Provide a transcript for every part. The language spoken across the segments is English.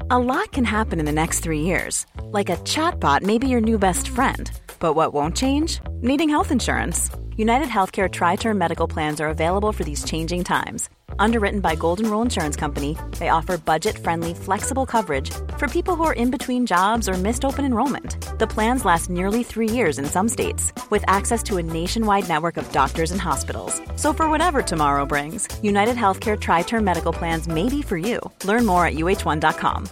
A lot can happen in the next 3 years. Like a chatbot may be your new best friend. But what won't change? Needing health insurance. United Healthcare Tri-Term Medical Plans are available for these changing times. Underwritten by Golden Rule Insurance Company, they offer budget-friendly, flexible coverage for people who are in between jobs or missed open enrollment. The plans last nearly 3 years in some states, with access to a nationwide network of doctors and hospitals. So for whatever tomorrow brings, United Healthcare Tri-Term Medical Plans may be for you. Learn more at uh1.com.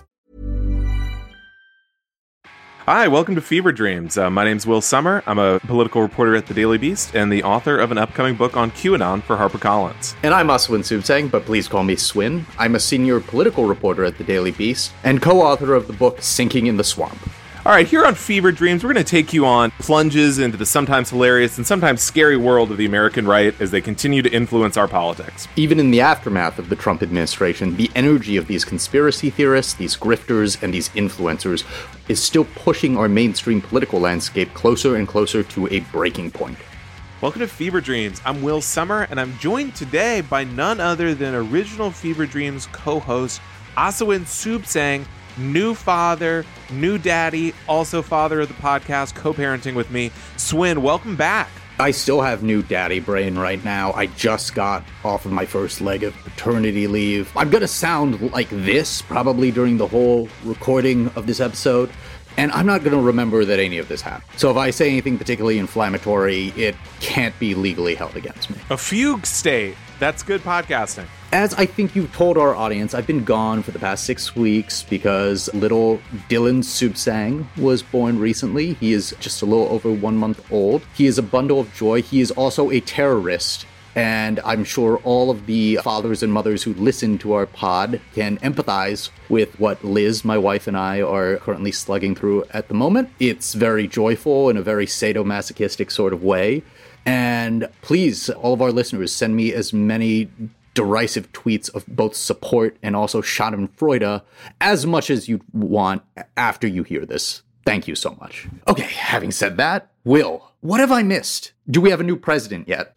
Hi, welcome to Fever Dreams. My name's Will Sommer. I'm a political reporter at The Daily Beast and the author of an upcoming book on QAnon for HarperCollins. And I'm Aswin Subsang, but please call me Swin. I'm a senior political reporter at The Daily Beast and co-author of the book Sinking in the Swamp. All right, here on Fever Dreams, we're going to take you on plunges into the sometimes hilarious and sometimes scary world of the American right as they continue to influence our politics. Even in the aftermath of the Trump administration, the energy of these conspiracy theorists, these grifters, and these influencers is still pushing our mainstream political landscape closer and closer to a breaking point. Welcome to Fever Dreams. I'm Will Sommer, and I'm joined today by none other than original Fever Dreams co-host Aswin Subsang, new father, new daddy, also father of the podcast, co-parenting with me. Swin, welcome back. I still have new daddy brain right now. I just got off of my first leg of paternity leave. I'm gonna sound like this probably during the whole recording of this episode, and I'm not gonna remember that any of this happened. So if I say anything particularly inflammatory, it can't be legally held against me. A fugue state. That's good podcasting. As I think you've told our audience, I've been gone for the past 6 weeks because little Dylan Subsang was born recently. He is just a little over 1 month old. He is a bundle of joy. He is also a terrorist. And I'm sure all of the fathers and mothers who listen to our pod can empathize with what Liz, my wife, and I are currently slugging through at the moment. It's very joyful in a very sadomasochistic sort of way. And please, all of our listeners, send me as many derisive tweets of both support and also schadenfreude as much as you want after you hear this. Thank you so much. Okay, having said that, Will, what have I missed? Do we have a new president yet?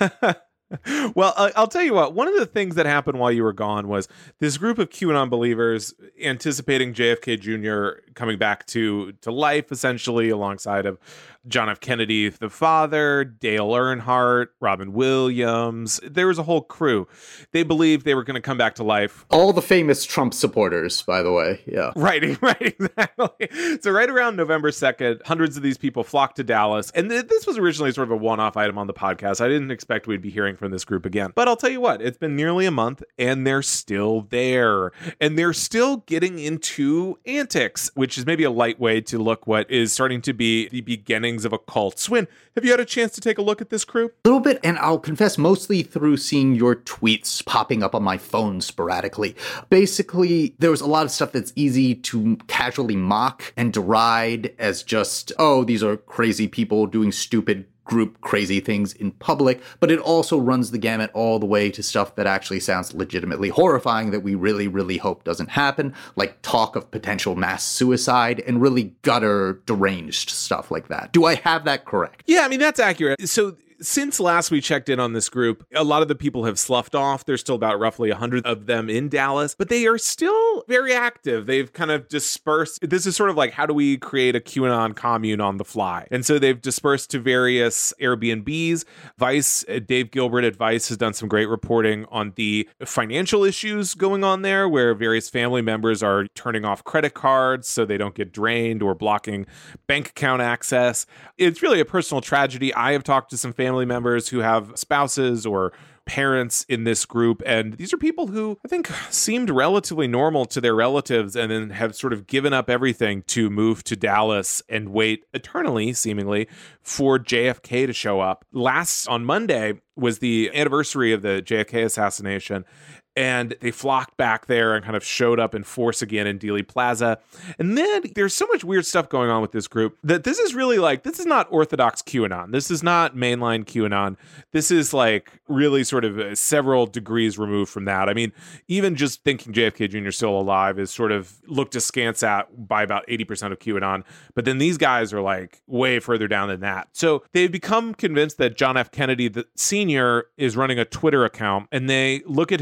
Well, I'll tell you what, one of the things that happened while you were gone was this group of QAnon believers anticipating JFK Jr. coming back to life, essentially, alongside of John F. Kennedy, the father, Dale Earnhardt, Robin Williams. There was a whole crew. They believed they were going to come back to life. All the famous Trump supporters, by the way. Yeah. Right, exactly. So right around November 2nd, hundreds of these people flocked to Dallas. And this was originally sort of a one-off item on the podcast. I didn't expect we'd be hearing from this group again. But I'll tell you what, it's been nearly a month and they're still there. And they're still getting into antics, which is maybe a light way to look what is starting to be the beginning of a cult. Swin, have you had a chance to take a look at this crew? A little bit, and I'll confess, mostly through seeing your tweets popping up on my phone sporadically. Basically, there was a lot of stuff that's easy to casually mock and deride as just, oh, these are crazy people doing stupid group crazy things in public, but it also runs the gamut all the way to stuff that actually sounds legitimately horrifying that we really, really hope doesn't happen, like talk of potential mass suicide and really gutter deranged stuff like that. Do I have that correct? Yeah, I mean, that's accurate. So since last we checked in on this group, a lot of the people have sloughed off. There's still about roughly 100 of them in Dallas, but they are still very active. They've kind of dispersed. This is sort of like, how do we create a QAnon commune on the fly? And so they've dispersed to various Airbnbs. Vice, Dave Gilbert at Vice has done some great reporting on the financial issues going on there, where various family members are turning off credit cards so they don't get drained or blocking bank account access. It's really a personal tragedy. I have talked to some family members who have spouses or parents in this group, and these are people who I think seemed relatively normal to their relatives and then have sort of given up everything to move to Dallas and wait eternally, seemingly, for JFK to show up. On Monday was the anniversary of the JFK assassination, and they flocked back there and kind of showed up in force again in Dealey Plaza. And then there's so much weird stuff going on with this group that this is really like, this is not orthodox QAnon. This is not mainline QAnon. This is like really sort of several degrees removed from that. I mean, even just thinking JFK Jr. still alive is sort of looked askance at by about 80% of QAnon. But then these guys are like way further down than that. So they've become convinced that John F. Kennedy, the senior, is running a Twitter account, and they look at his Twitter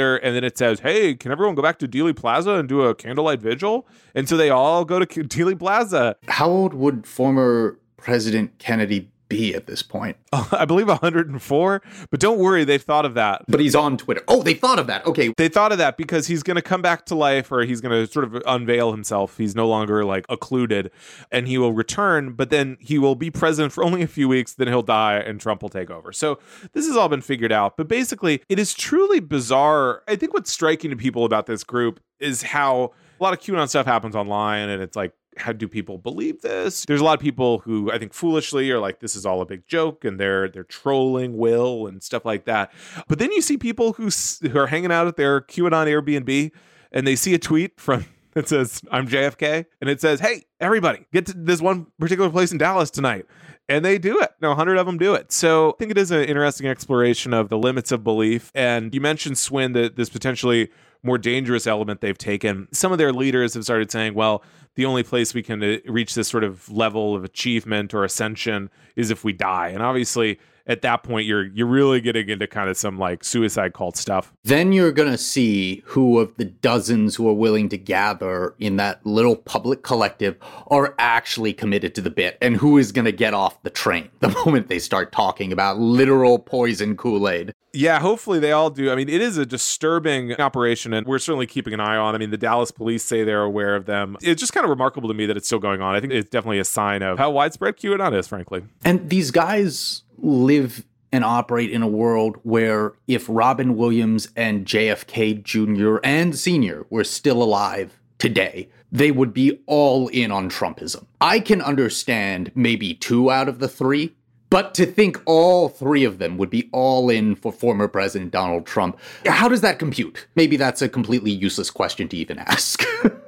Twitter, and then it says, hey, can everyone go back to Dealey Plaza and do a candlelight vigil? And so they all go to Dealey Plaza. How old would former President Kennedy be at this point? I believe 104, but don't worry, they've thought of that. But he's on Twitter. Oh, they thought of that. Okay. They thought of that because he's going to come back to life, or he's going to sort of unveil himself. He's no longer like occluded, and he will return, but then he will be president for only a few weeks, then he'll die and Trump will take over. So this has all been figured out, but basically it is truly bizarre. I think what's striking to people about this group is how a lot of QAnon stuff happens online, and it's like, how do people believe this? There's a lot of people who I think foolishly are like, this is all a big joke, and they're trolling Will and stuff like that. But then you see people who are hanging out at their QAnon Airbnb, and they see a tweet from that says, I'm JFK, and it says, hey, everybody, get to this one particular place in Dallas tonight. And they do it. 100 of them do it. So I think it is an interesting exploration of the limits of belief. And you mentioned, Swin, that this potentially more dangerous element they've taken. Some of their leaders have started saying, well, the only place we can reach this sort of level of achievement or ascension is if we die. And obviously, at that point, you're really getting into kind of some like suicide cult stuff. Then you're going to see who of the dozens who are willing to gather in that little public collective are actually committed to the bit, and who is going to get off the train the moment they start talking about literal poison Kool-Aid. Yeah, hopefully they all do. I mean, it is a disturbing operation, and we're certainly keeping an eye on. I mean, the Dallas police say they're aware of them. It's just kind of remarkable to me that it's still going on. I think it's definitely a sign of how widespread QAnon is, frankly. And these guys live and operate in a world where if Robin Williams and JFK Jr. and Sr. were still alive today, they would be all in on Trumpism. I can understand maybe 2 out of the 3, but to think all 3 of them would be all in for former President Donald Trump, how does that compute? Maybe that's a completely useless question to even ask.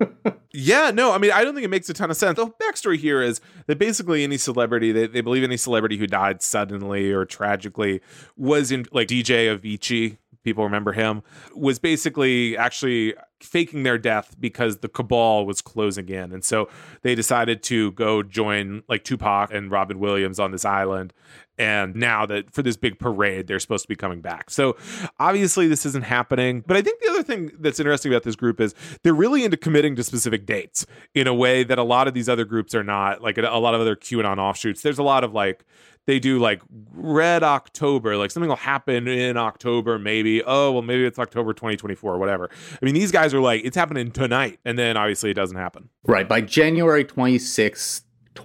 Yeah, no, I mean, I don't think it makes a ton of sense. The backstory here is that basically any celebrity, they believe any celebrity who died suddenly or tragically was in, like DJ Avicii, people remember him, was basically actually faking their death because the cabal was closing in. And so they decided to go join like Tupac and Robin Williams on this island. And now that for this big parade, they're supposed to be coming back. So obviously this isn't happening. But I think the other thing that's interesting about this group is they're really into committing to specific dates in a way that a lot of these other groups are not. Like a lot of other QAnon offshoots, there's a lot of like, they do like Red October, like something will happen in October, maybe. Oh, well, maybe it's October 2024 or whatever. I mean, these guys are like, it's happening tonight. And then obviously it doesn't happen. Right. By January 26th,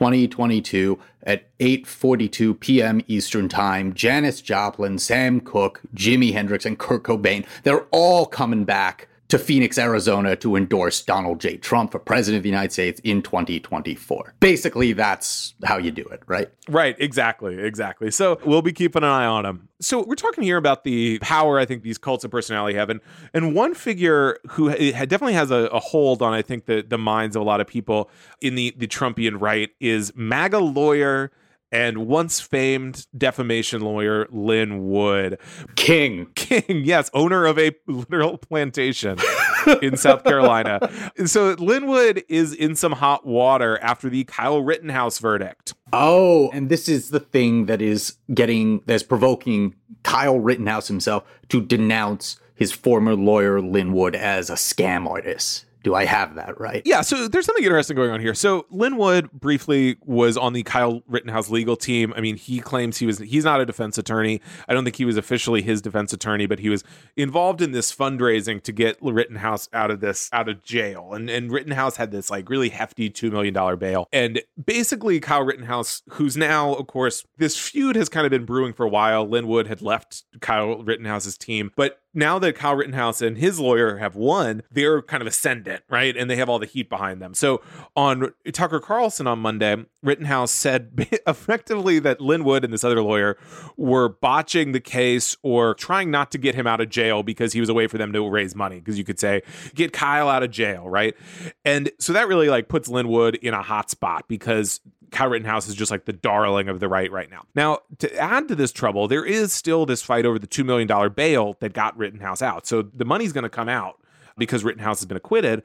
2022 at 8:42 p.m. Eastern Time, Janis Joplin, Sam Cooke, Jimi Hendrix, and Kurt Cobain, they're all coming back to Phoenix, Arizona to endorse Donald J. Trump for president of the United States in 2024. Basically, that's how you do it, right? Right, exactly. So we'll be keeping an eye on him. So we're talking here about the power I think these cults of personality have. And one figure who definitely has a hold on, I think, the minds of a lot of people in the Trumpian right is MAGA lawyer and once famed defamation lawyer Lin Wood. King, yes, owner of a literal plantation in South Carolina. So Lin Wood is in some hot water after the Kyle Rittenhouse verdict. Oh, and this is the thing that's provoking Kyle Rittenhouse himself to denounce his former lawyer Lin Wood as a scam artist. Do I have that right? Yeah, so there's something interesting going on here. So Lin Wood briefly was on the Kyle Rittenhouse legal team. I mean, he claims he's not a defense attorney. I don't think he was officially his defense attorney, but he was involved in this fundraising to get Rittenhouse out of jail. And Rittenhouse had this like really hefty $2 million bail. And basically Kyle Rittenhouse, who's now, of course, this feud has kind of been brewing for a while. Lin Wood had left Kyle Rittenhouse's team, but now that Kyle Rittenhouse and his lawyer have won, they're kind of ascendant, right? And they have all the heat behind them. So on Tucker Carlson on Monday, Rittenhouse said effectively that Lin Wood and this other lawyer were botching the case or trying not to get him out of jail because he was a way for them to raise money. Because you could say, get Kyle out of jail, right? And so that really like puts Lin Wood in a hot spot because Kyle Rittenhouse is just like the darling of the right now. Now, to add to this trouble, there is still this fight over the $2 million bail that got Rittenhouse out. So the money's going to come out because Rittenhouse has been acquitted.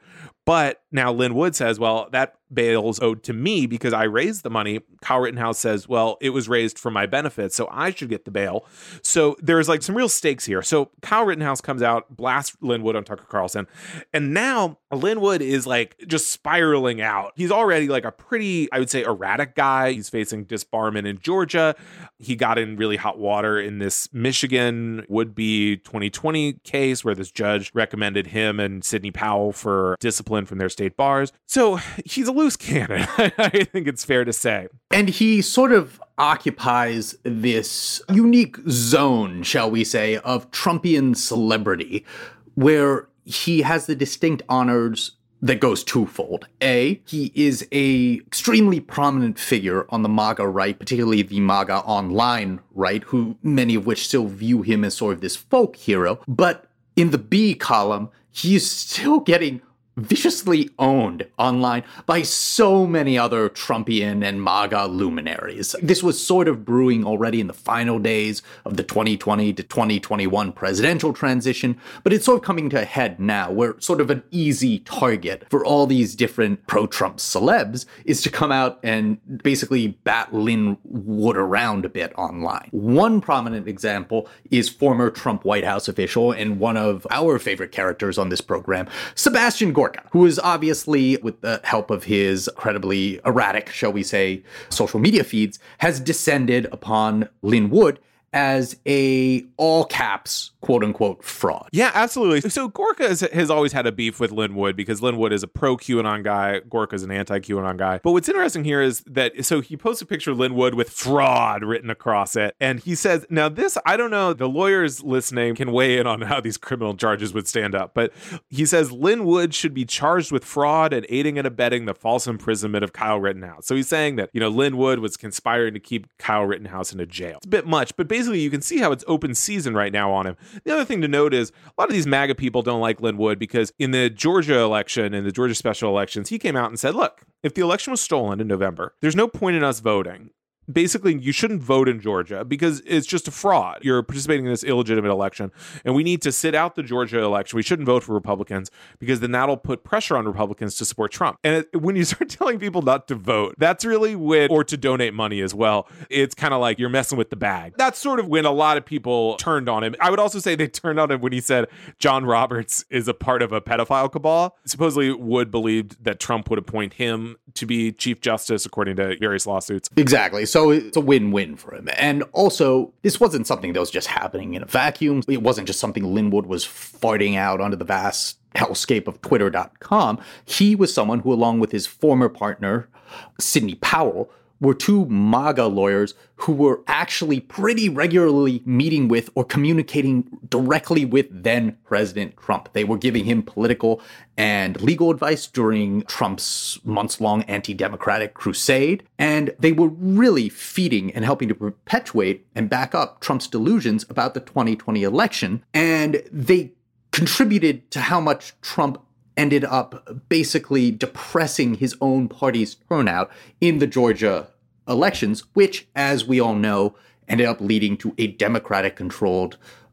But now Lin Wood says, well, that bail's owed to me because I raised the money. Kyle Rittenhouse says, well, it was raised for my benefit, so I should get the bail. So there's like some real stakes here. So Kyle Rittenhouse comes out, blasts Lin Wood on Tucker Carlson, and now Lin Wood is like just spiraling out. He's already like a pretty, I would say, erratic guy. He's facing disbarment in Georgia. He got in really hot water in this Michigan would-be 2020 case where this judge recommended him and Sidney Powell for discipline from their state bars. So he's a loose cannon, I think it's fair to say. And he sort of occupies this unique zone, shall we say, of Trumpian celebrity, where he has the distinct honors that goes twofold. A, he is a extremely prominent figure on the MAGA right, particularly the MAGA online right, who many of which still view him as sort of this folk hero. But in the B column, he is still getting viciously owned online by so many other Trumpian and MAGA luminaries. This was sort of brewing already in the final days of the 2020 to 2021 presidential transition, but it's sort of coming to a head now, where sort of an easy target for all these different pro-Trump celebs is to come out and basically bat Lin Wood around a bit online. One prominent example is former Trump White House official and one of our favorite characters on this program, Sebastian Gorka, who is obviously, with the help of his incredibly erratic, shall we say, social media feeds, has descended upon Lin Wood as a all caps, quote unquote, fraud. Yeah, absolutely. So Gorka has always had a beef with Lin Wood because Lin Wood is a pro QAnon guy. Gorka's an anti QAnon guy. But what's interesting here is that, so he posts a picture of Lin Wood with fraud written across it. And he says, now this, I don't know, the lawyers listening can weigh in on how these criminal charges would stand up. But he says Lin Wood should be charged with fraud and aiding and abetting the false imprisonment of Kyle Rittenhouse. So he's saying that, Lin Wood was conspiring to keep Kyle Rittenhouse in a jail. It's a bit much, but basically you can see how it's open season right now on him. The other thing to note is a lot of these MAGA people don't like Lin Wood because in the Georgia election, in the Georgia special elections, he came out and said, look, if the election was stolen in November, there's no point in us voting. Basically, you shouldn't vote in Georgia because it's just a fraud. You're participating in this illegitimate election, and we need to sit out the Georgia election. We shouldn't vote for Republicans because then that'll put pressure on Republicans to support Trump. And when you start telling people not to vote, that's really when, or to donate money as well, it's kind of like you're messing with the bag. That's sort of when a lot of people turned on him. I would also say they turned on him when he said John Roberts is a part of a pedophile cabal. Supposedly Wood believed that Trump would appoint him to be Chief Justice, according to various lawsuits. Exactly. So it's a win-win for him. And also, this wasn't something that was just happening in a vacuum. It wasn't just something Lin Wood was farting out onto the vast hellscape of Twitter.com. He was someone who, along with his former partner, Sidney Powell, were two MAGA lawyers who were actually pretty regularly meeting with or communicating directly with then President Trump. They were giving him political and legal advice during Trump's months-long anti-democratic crusade, and they were really feeding and helping to perpetuate and back up Trump's delusions about the 2020 election, and they contributed to how much Trump ended up basically depressing his own party's turnout in the Georgia elections, which, as we all know, ended up leading to a Democratic-controlled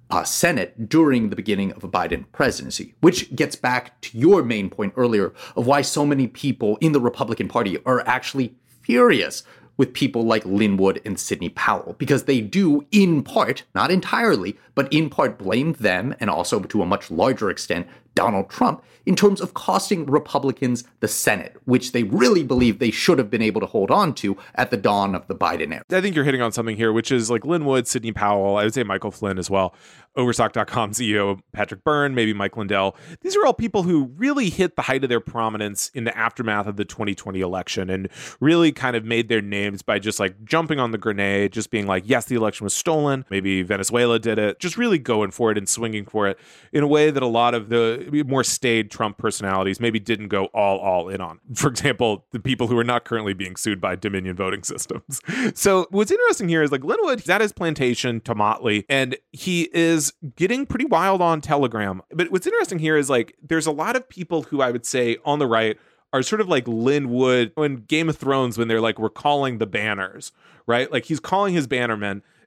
Senate during the beginning of a Biden presidency, which gets back to your main point earlier of why so many people in the Republican Party are actually furious with people like Lin Wood and Sidney Powell, because they do, in part, not entirely, but in part blame them, and also to a much larger extent, Donald Trump, in terms of costing Republicans the Senate, which they really believe they should have been able to hold on to at the dawn of the Biden era. I think you're hitting on something here, which is like Lin Wood, Sidney Powell, I would say Michael Flynn as well, Overstock.com CEO Patrick Byrne, maybe Mike Lindell. These are all people who really hit the height of their prominence in the aftermath of the 2020 election and really kind of made their names by just like jumping on the grenade, just being like, yes, the election was stolen. Maybe Venezuela did it. Just really going for it and swinging for it in a way that a lot of the more staid Trump personalities maybe didn't go all in on. For example, the people who are not currently being sued by Dominion voting systems. So what's interesting here is like Lin Wood, he's at his plantation, Tomatli, and he is getting pretty wild on Telegram. But what's interesting here is like there's a lot of people who I would say on the right are sort of like Lin Wood in Game of Thrones when they're like recalling the banners, right? Like he's calling his bannermen.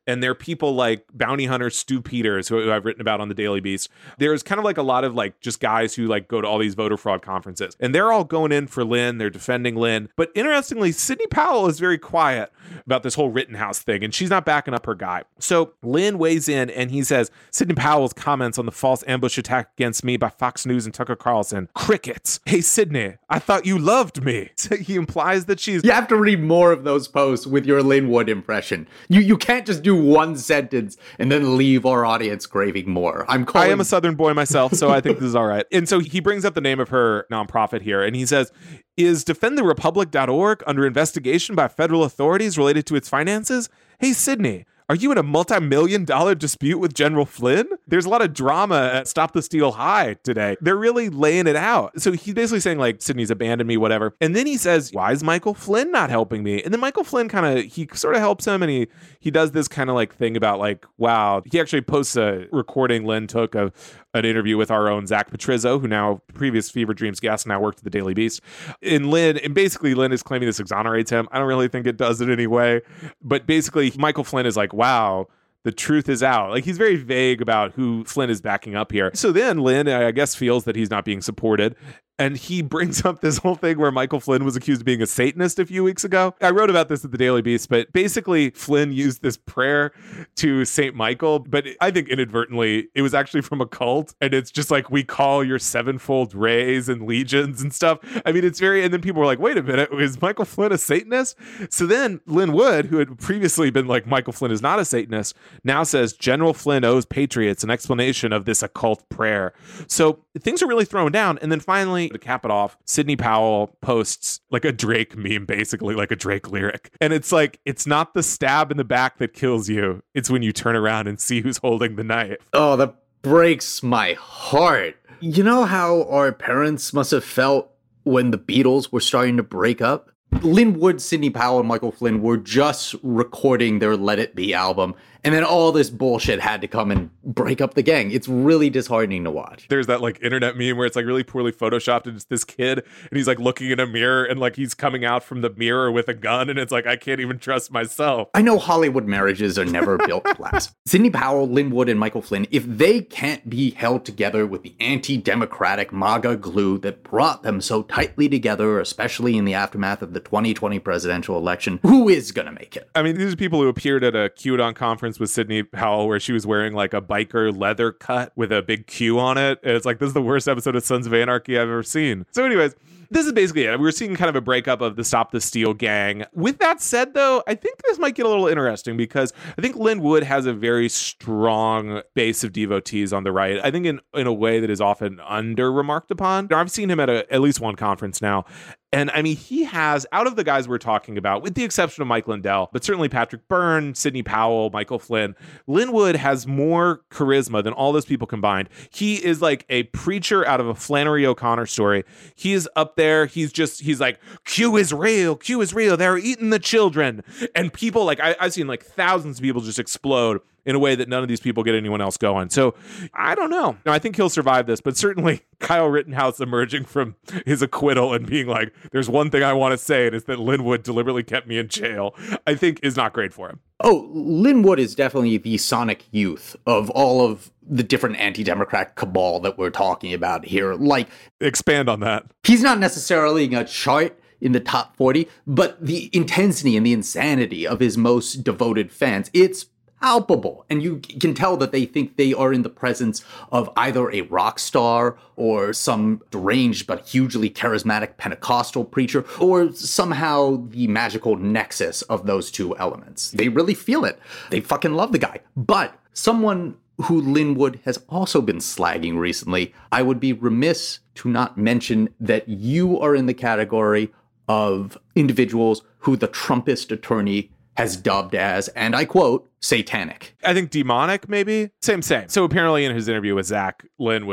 And there are people like bounty hunter Stu Peters, who I've written about on the Daily Beast. There's kind of like a lot of like just guys who like go to all these voter fraud conferences. And they're all going in for Lynn. They're defending Lynn. But interestingly, Sidney Powell is very quiet about this whole Rittenhouse thing, and she's not backing up her guy. So Lynn weighs in and he says, Sidney Powell's comments on the false ambush attack against me by Fox News and Tucker Carlson, crickets. Hey, Sidney, I thought you loved me. So he implies that she's... You have to read more of those posts with your Lynn Wood impression. You can't just do one sentence and then leave our audience craving more. I am a Southern boy myself, so I think this is all right. And so he brings up the name of her nonprofit here, and he says, is defendtherepublic.org under investigation by federal authorities related to its finances? Hey, Sidney, are you in a multi-million-dollar dispute with General Flynn? There's a lot of drama at Stop the Steal High today. They're really laying it out. So he's basically saying, like, Sidney's abandoned me, whatever. And then he says, why is Michael Flynn not helping me? And then Michael Flynn he sort of helps him, and he does this kind of like thing about like, wow. He actually posts a recording Lynn took of an interview with our own Zach Petrizzo, who now previous Fever Dreams guest, now worked at the Daily Beast. And basically Lynn is claiming this exonerates him. I don't really think it does in any way. But basically Michael Flynn is like, wow, the truth is out. Like, he's very vague about who Flynn is backing up here. So then Lynn, I guess, feels that he's not being supported. And he brings up this whole thing where Michael Flynn was accused of being a Satanist a few weeks ago. I wrote about this at the Daily Beast, but basically Flynn used this prayer to St. Michael, but I think inadvertently it was actually from a cult. And it's just like, we call your sevenfold rays and legions and stuff. I mean, it's very, and then people were like, wait a minute, is Michael Flynn a Satanist? So then Lynn Wood, who had previously been like, Michael Flynn is not a Satanist, now says General Flynn owes patriots an explanation of this occult prayer. So things are really thrown down. And then finally, to cap it off, Sidney Powell posts like a Drake meme, basically like a Drake lyric. And it's like, it's not the stab in the back that kills you. It's when you turn around and see who's holding the knife. Oh, that breaks my heart. You know how our parents must have felt when the Beatles were starting to break up? Lynn Wood, Sidney Powell, and Michael Flynn were just recording their Let It Be album, and then all this bullshit had to come and break up the gang. It's really disheartening to watch. There's that like internet meme where it's like really poorly photoshopped, and it's this kid, and he's like looking in a mirror, and like he's coming out from the mirror with a gun, and it's like, I can't even trust myself. I know Hollywood marriages are never built to last. Sidney Powell, Lynn Wood, and Michael Flynn, if they can't be held together with the anti-democratic MAGA glue that brought them so tightly together, especially in the aftermath of the 2020 presidential election, who is gonna make it? I mean, these are people who appeared at a QAnon conference with Sidney Powell where she was wearing like a biker leather cut with a big Q on it. And it's like, this is the worst episode of Sons of Anarchy I've ever seen. So anyways, this is basically it. We're seeing kind of a breakup of the Stop the Steal gang. With that said, though, I think this might get a little interesting because I think Lynn Wood has a very strong base of devotees on the right. I think in a way that is often under-remarked upon. Now, I've seen him at at least one conference now. And I mean, he has, out of the guys we're talking about, with the exception of Mike Lindell, but certainly Patrick Byrne, Sidney Powell, Michael Flynn, Lynn Wood has more charisma than all those people combined. He is like a preacher out of a Flannery O'Connor story. He is up there. He's like, Q is real. Q is real. They're eating the children. And people like, I've seen like thousands of people just explode in a way that none of these people get anyone else going. So I don't know. No, I think he'll survive this, but certainly Kyle Rittenhouse emerging from his acquittal and being like, there's one thing I want to say, and it's that Lynn Wood deliberately kept me in jail, I think is not great for him. Oh, Lynn Wood is definitely the sonic youth of all of the different anti-democrat cabal that we're talking about here. Like, expand on that. He's not necessarily in a chart in the top 40, but the intensity and the insanity of his most devoted fans, it's palpable. And you can tell that they think they are in the presence of either a rock star or some deranged but hugely charismatic Pentecostal preacher, or somehow the magical nexus of those two elements. They really feel it. They fucking love the guy. But someone who Lynn Wood has also been slagging recently, I would be remiss to not mention that you are in the category of individuals who the Trumpist attorney has dubbed as, and I quote, satanic. I think demonic, maybe? Same. So apparently in his interview with Zach, Lynn was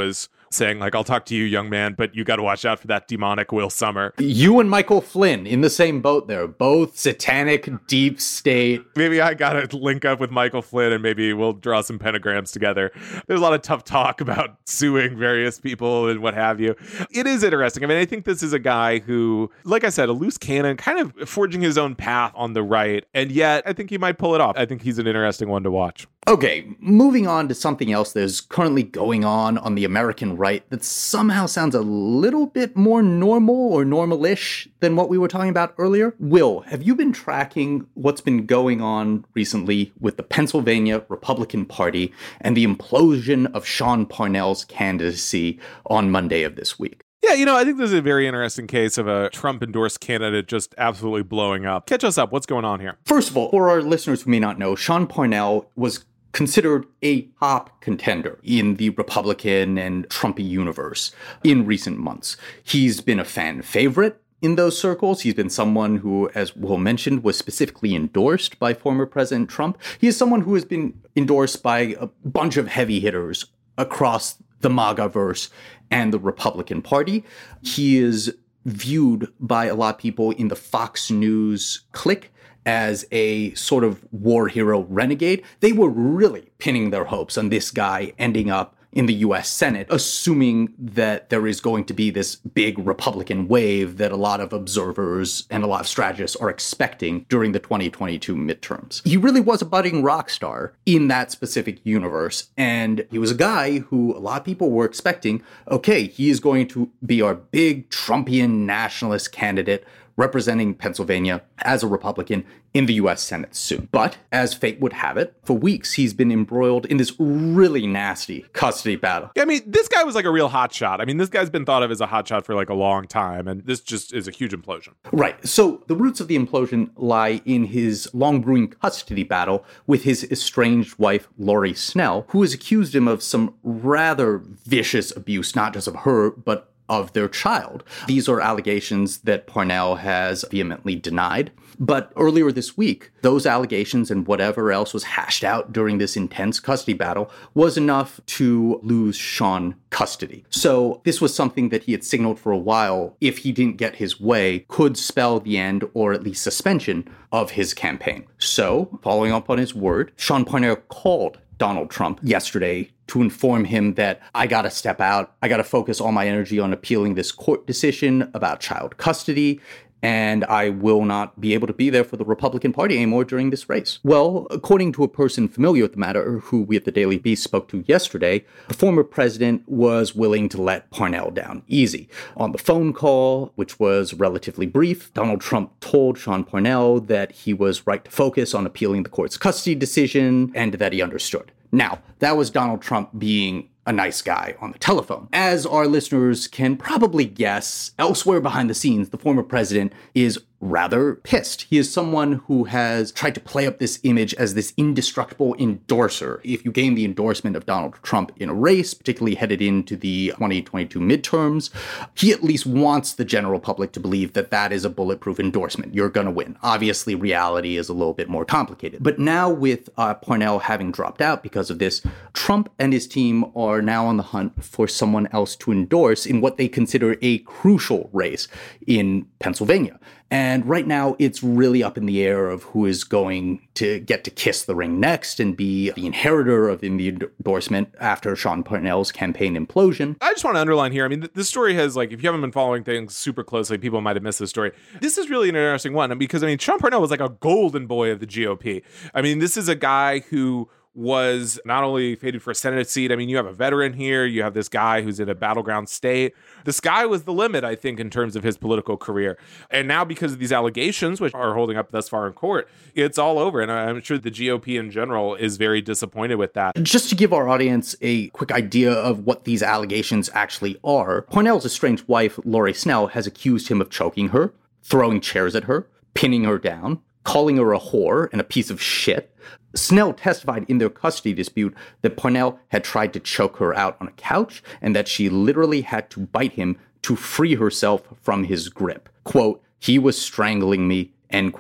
saying like, I'll talk to you, young man, but you got to watch out for that demonic Will Sommer. You and Michael Flynn in the same boat there, both satanic deep state. Maybe I got to link up with Michael Flynn and maybe we'll draw some pentagrams together. There's a lot of tough talk about suing various people and what have you. It is interesting. I mean, I think this is a guy who, like I said, a loose cannon, kind of forging his own path on the right. And yet I think he might pull it off. I think he's an interesting one to watch. Okay, moving on to something else that's currently going on the American right that somehow sounds a little bit more normal or normal-ish than what we were talking about earlier. Will, have you been tracking what's been going on recently with the Pennsylvania Republican Party and the implosion of Sean Parnell's candidacy on Monday of this week? Yeah, I think this is a very interesting case of a Trump-endorsed candidate just absolutely blowing up. Catch us up. What's going on here? First of all, for our listeners who may not know, Sean Parnell was considered a top contender in the Republican and Trumpy universe in recent months. He's been a fan favorite in those circles. He's been someone who, as Will mentioned, was specifically endorsed by former President Trump. He is someone who has been endorsed by a bunch of heavy hitters across the MAGA-verse and the Republican Party. He is viewed by a lot of people in the Fox News clique as a sort of war hero renegade. They were really pinning their hopes on this guy ending up in the U.S. Senate, assuming that there is going to be this big Republican wave that a lot of observers and a lot of strategists are expecting during the 2022 midterms. He really was a budding rock star in that specific universe, and he was a guy who a lot of people were expecting, okay, he is going to be our big Trumpian nationalist candidate representing Pennsylvania as a Republican in the U.S. Senate soon. But, as fate would have it, for weeks he's been embroiled in this really nasty custody battle. I mean, this guy was like a real hotshot. I mean, this guy's been thought of as a hotshot for like a long time, and this just is a huge implosion. Right. So the roots of the implosion lie in his long-brewing custody battle with his estranged wife, Lori Snell, who has accused him of some rather vicious abuse, not just of her, but of their child. These are allegations that Parnell has vehemently denied. But earlier this week, those allegations and whatever else was hashed out during this intense custody battle was enough to lose Sean custody. So this was something that he had signaled for a while, if he didn't get his way, could spell the end or at least suspension of his campaign. So, following up on his word, Sean Parnell called Donald Trump yesterday to inform him that I got to step out. I got to focus all my energy on appealing this court decision about child custody, and I will not be able to be there for the Republican Party anymore during this race. Well, according to a person familiar with the matter, who we at the Daily Beast spoke to yesterday, the former president was willing to let Parnell down easy. On the phone call, which was relatively brief, Donald Trump told Sean Parnell that he was right to focus on appealing the court's custody decision and that he understood. Now, that was Donald Trump being a nice guy on the telephone. As our listeners can probably guess, elsewhere behind the scenes, the former president is rather pissed. He is someone who has tried to play up this image as this indestructible endorser. If you gain the endorsement of Donald Trump in a race, particularly headed into the 2022 midterms, he at least wants the general public to believe that that is a bulletproof endorsement. You're going to win. Obviously, reality is a little bit more complicated. But now with Parnell having dropped out because of this, Trump and his team are now on the hunt for someone else to endorse in what they consider a crucial race in Pennsylvania. And right now, it's really up in the air of who is going to get to kiss the ring next and be the inheritor of the endorsement after Sean Parnell's campaign implosion. I just want to underline here, I mean, this story has, like, if you haven't been following things super closely, people might have missed this story. This is really an interesting one because, I mean, Sean Parnell was like a golden boy of the GOP. I mean, this is a guy who was not only fated for a Senate seat. I mean, you have a veteran here. You have this guy who's in a battleground state. The sky was the limit, I think, in terms of his political career. And now because of these allegations, which are holding up thus far in court, it's all over. And I'm sure the GOP in general is very disappointed with that. Just to give our audience a quick idea of what these allegations actually are, Parnell's estranged wife, Lori Snell, has accused him of choking her, throwing chairs at her, pinning her down, calling her a whore and a piece of shit. Snell testified in their custody dispute that Parnell had tried to choke her out on a couch and that she literally had to bite him to free herself from his grip. Quote, "He was strangling me," end quote.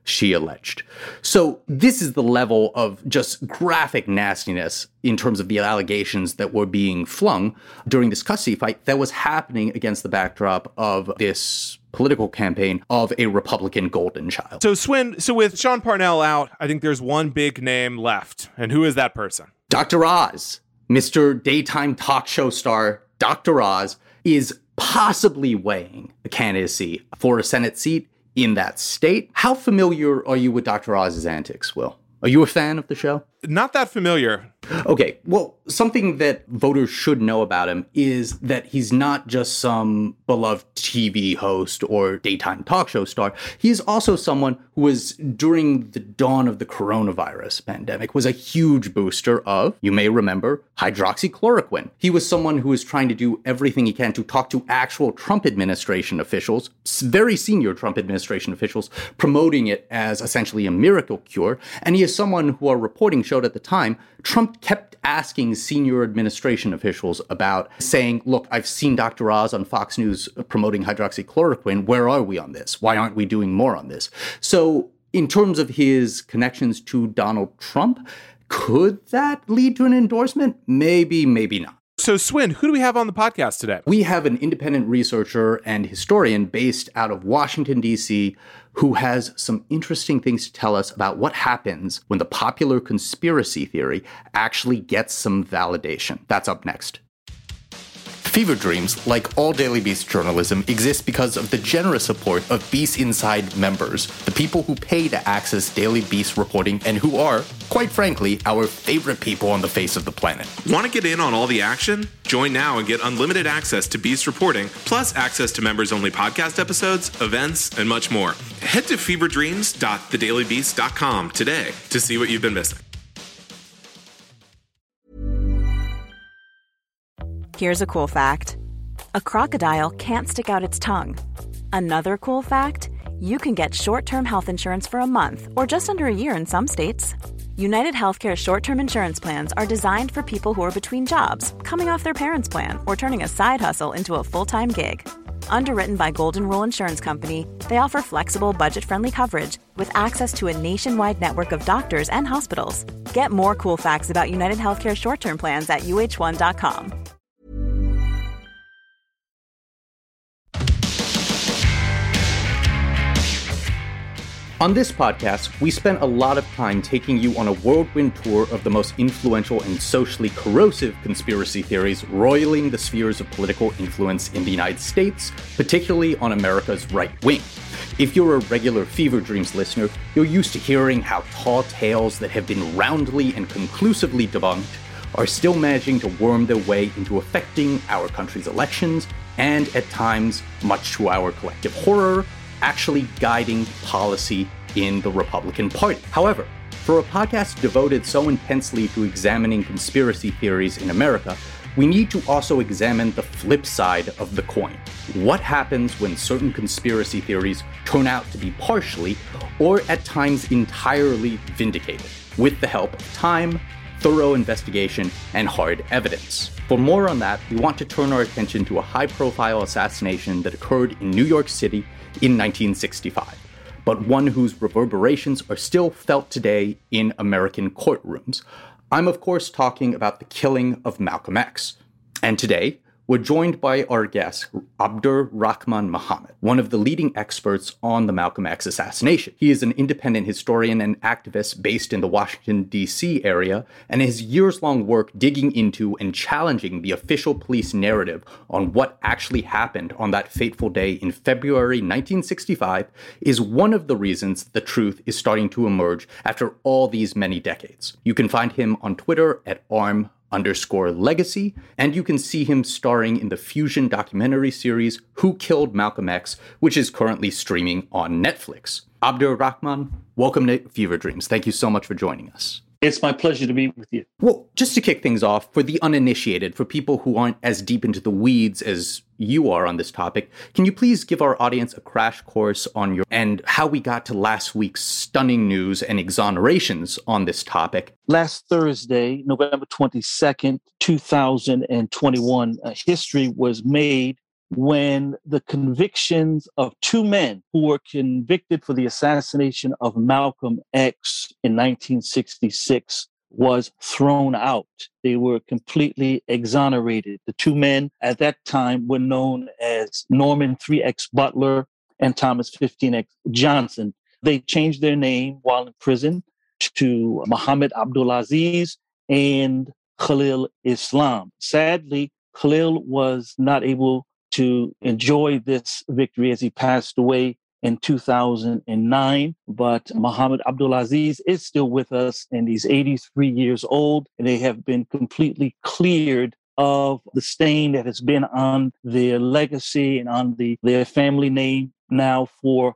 she alleged. So this is the level of just graphic nastiness in terms of the allegations that were being flung during this custody fight that was happening against the backdrop of this political campaign of a Republican golden child. So Swin, with Sean Parnell out, I think there's one big name left. And who is that person? Dr. Oz, Mr. Daytime talk show star Dr. Oz, is possibly weighing a candidacy for a Senate seat in that state. How familiar are you with Dr. Oz's antics, Will? Are you a fan of the show? Not that familiar. Okay, well, something that voters should know about him is that he's not just some beloved TV host or daytime talk show star. He is also someone who was, during the dawn of the coronavirus pandemic, was a huge booster of, you may remember, hydroxychloroquine. He was someone who was trying to do everything he can to talk to actual Trump administration officials, very senior Trump administration officials, promoting it as essentially a miracle cure. And he is someone who our reporting showed at the time, Trump kept asking senior administration officials about, saying, look, I've seen Dr. Oz on Fox News promoting hydroxychloroquine. Where are we on this? Why aren't we doing more on this? So in terms of his connections to Donald Trump, could that lead to an endorsement? Maybe, maybe not. So, Swin, who do we have on the podcast today? We have an independent researcher and historian based out of Washington, D.C., who has some interesting things to tell us about what happens when the popular conspiracy theory actually gets some validation. That's up next. Fever Dreams, like all Daily Beast journalism, exist because of the generous support of Beast Inside members, the people who pay to access Daily Beast reporting and who are, quite frankly, our favorite people on the face of the planet. Want to get in on all the action? Join now and get unlimited access to Beast reporting, plus access to members-only podcast episodes, events, and much more. Head to feverdreams.thedailybeast.com today to see what you've been missing. Here's a cool fact. A crocodile can't stick out its tongue. Another cool fact, you can get short-term health insurance for a month or just under a year in some states. United Healthcare short-term insurance plans are designed for people who are between jobs, coming off their parents' plan, or turning a side hustle into a full-time gig. Underwritten by Golden Rule Insurance Company, they offer flexible, budget-friendly coverage with access to a nationwide network of doctors and hospitals. Get more cool facts about United Healthcare short-term plans at uh1.com. On this podcast, we spent a lot of time taking you on a whirlwind tour of the most influential and socially corrosive conspiracy theories roiling the spheres of political influence in the United States, particularly on America's right wing. If you're a regular Fever Dreams listener, you're used to hearing how tall tales that have been roundly and conclusively debunked are still managing to worm their way into affecting our country's elections, and at times, much to our collective horror, actually guiding policy in the Republican Party. However, for a podcast devoted so intensely to examining conspiracy theories in America, we need to also examine the flip side of the coin. What happens when certain conspiracy theories turn out to be partially, or at times entirely vindicated, with the help of time, thorough investigation, and hard evidence? For more on that, we want to turn our attention to a high-profile assassination that occurred in New York City in 1965, but one whose reverberations are still felt today in American courtrooms. I'm, of course, talking about the killing of Malcolm X. And today, we're joined by our guest, Abdur Rahman Muhammad, one of the leading experts on the Malcolm X assassination. He is an independent historian and activist based in the Washington, D.C. area, and his years-long work digging into and challenging the official police narrative on what actually happened on that fateful day in February 1965 is one of the reasons the truth is starting to emerge after all these many decades. You can find him on Twitter at @arm_legacy, and you can see him starring in the Fusion documentary series Who Killed Malcolm X, which is currently streaming on Netflix. Abdur Rahman, welcome to Fever Dreams. Thank you so much for joining us. It's my pleasure to be with you. Well, just to kick things off, for the uninitiated, for people who aren't as deep into the weeds as you are on this topic, can you please give our audience a crash course on and how we got to last week's stunning news and exonerations on this topic? Last Thursday, November 22nd, 2021, history was made when the convictions of two men who were convicted for the assassination of Malcolm X in 1966 was thrown out. They were completely exonerated. The two men at that time were known as Norman 3X Butler and Thomas 15X Johnson. They changed their name while in prison to Muhammad Abdulaziz and Khalil Islam. Sadly, Khalil was not able to enjoy this victory as he passed away in 2009. But Muhammad Abdulaziz is still with us, and he's 83 years old, and they have been completely cleared of the stain that has been on their legacy and on their family name now for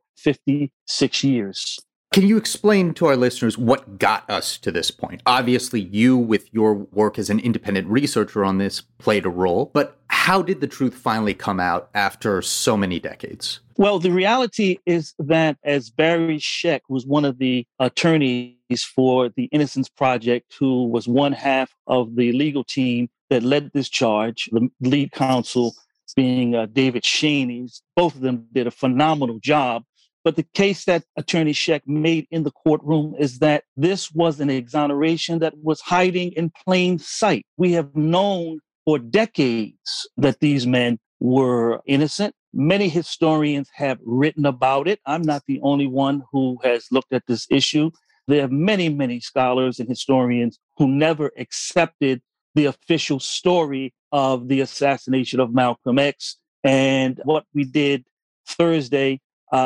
56 years. Can you explain to our listeners what got us to this point? Obviously, you, with your work as an independent researcher on this, played a role, but how did the truth finally come out after so many decades? Well, the reality is that as Barry Scheck was one of the attorneys for the Innocence Project, who was one half of the legal team that led this charge, the lead counsel being David Shaney, both of them did a phenomenal job. But the case that Attorney Scheck made in the courtroom is that this was an exoneration that was hiding in plain sight. We have known for decades that these men were innocent. Many historians have written about it. I'm not the only one who has looked at this issue. There are many, many scholars and historians who never accepted the official story of the assassination of Malcolm X. And what we did Thursday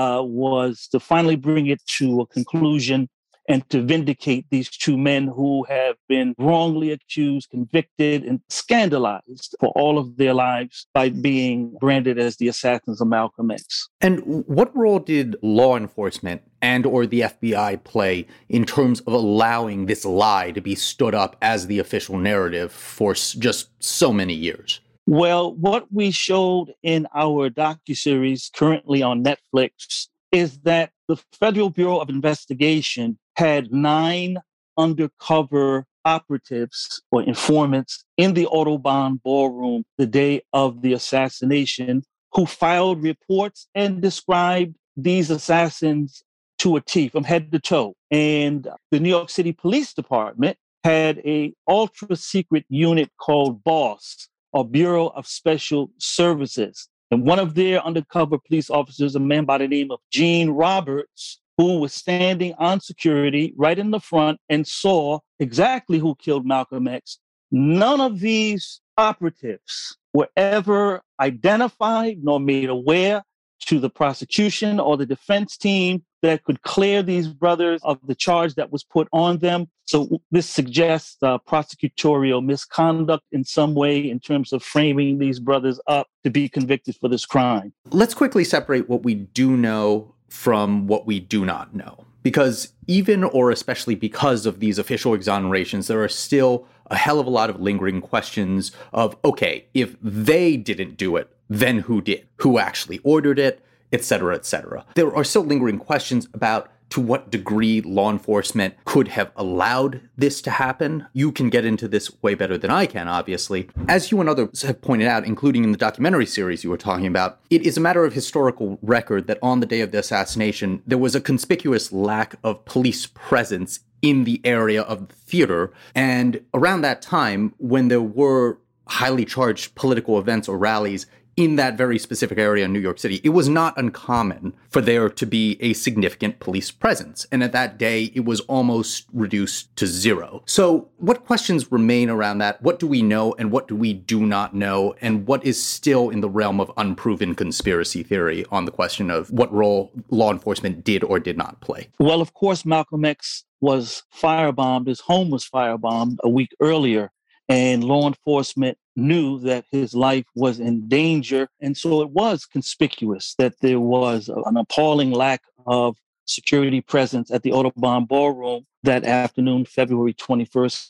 was to finally bring it to a conclusion and to vindicate these two men who have been wrongly accused, convicted, and scandalized for all of their lives by being branded as the assassins of Malcolm X. And what role did law enforcement and or the FBI play in terms of allowing this lie to be stood up as the official narrative for just so many years? Well, what we showed in our docuseries currently on Netflix is that the Federal Bureau of Investigation had 9 undercover operatives or informants in the Audubon Ballroom the day of the assassination who filed reports and described these assassins to a T from head to toe. And the New York City Police Department had a ultra secret unit called BOSS, or Bureau of Special Services. And one of their undercover police officers, a man by the name of Gene Roberts, who was standing on security right in the front and saw exactly who killed Malcolm X. None of these operatives were ever identified nor made aware to the prosecution or the defense team that could clear these brothers of the charge that was put on them. So this suggests prosecutorial misconduct in some way in terms of framing these brothers up to be convicted for this crime. Let's quickly separate what we do know from what we do not know. Because even or especially because of these official exonerations, there are still a hell of a lot of lingering questions of, okay, if they didn't do it, then who did? Who actually ordered it? Et cetera, et cetera. There are still lingering questions about to what degree law enforcement could have allowed this to happen. You can get into this way better than I can, obviously. As you and others have pointed out, including in the documentary series you were talking about, it is a matter of historical record that on the day of the assassination, there was a conspicuous lack of police presence in the area of the theater. And around that time, when there were highly charged political events or rallies in that very specific area in New York City, it was not uncommon for there to be a significant police presence. And at that day, it was almost reduced to zero. So what questions remain around that? What do we know and what do we do not know? And what is still in the realm of unproven conspiracy theory on the question of what role law enforcement did or did not play? Well, of course, Malcolm X was firebombed. His home was firebombed a week earlier. And law enforcement knew that his life was in danger. And so it was conspicuous that there was an appalling lack of security presence at the Audubon Ballroom that afternoon, February 21st,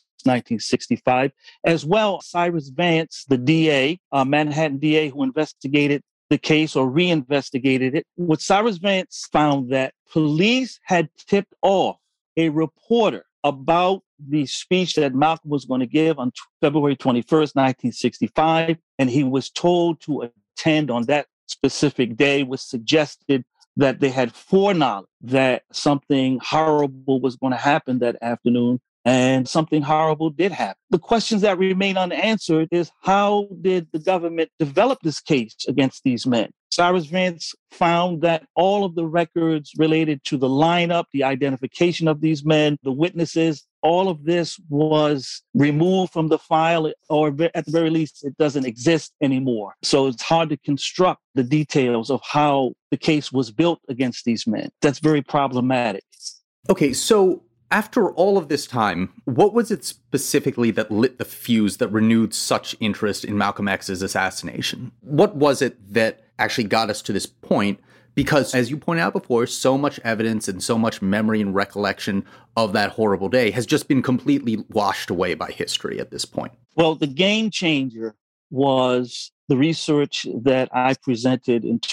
1965. As well, Cyrus Vance, the DA, Manhattan DA, who investigated the case or reinvestigated it, what Cyrus Vance found that police had tipped off a reporter about the speech that Malcolm was going to give on February 21st, 1965, and he was told to attend on that specific day was suggested that they had foreknowledge that something horrible was going to happen that afternoon, and something horrible did happen. The questions that remain unanswered is, how did the government develop this case against these men? Cyrus Vance found that all of the records related to the lineup, the identification of these men, the witnesses, all of this was removed from the file, or at the very least, it doesn't exist anymore. So it's hard to construct the details of how the case was built against these men. That's very problematic. Okay, so after all of this time, what was it specifically that lit the fuse that renewed such interest in Malcolm X's assassination? What was it that actually got us to this point? Because, as you pointed out before, so much evidence and so much memory and recollection of that horrible day has just been completely washed away by history at this point. Well, the game changer was the research that I presented in